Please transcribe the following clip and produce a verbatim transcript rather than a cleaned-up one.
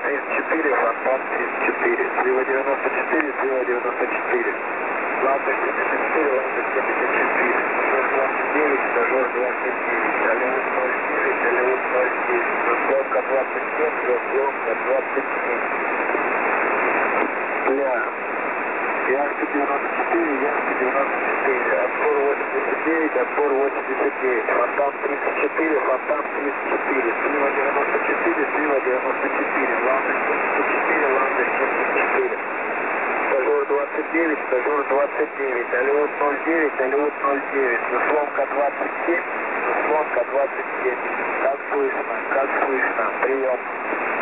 тридцать четыре, фонтан тридцать четыре, слива девяносто четыре, слива девяносто четыре, лампа семьдесят четыре, лампа семьдесят четыре, стажер двадцать девять, стажер двадцать девять, Алиут ноль девять, Алиут ноль девять, заслонка двадцать семь, заслонка двадцать семь. Бля, Яхта девяносто четыре, Яхта девяносто четыре, отбор восемьдесят девять, отбор восемьдесят девять, фонтан тридцать четыре, фонтан тридцать четыре, слива девяносто четыре, слива девяносто четыре, ланда семьдесят четыре, ланда семьдесят четыре, стажер двадцать девять, стажер двадцать девять, Алиут ноль девять, Алиут ноль девять, заслонка двадцать семь, заслонка двадцать семь, как слышно, как слышно, прием.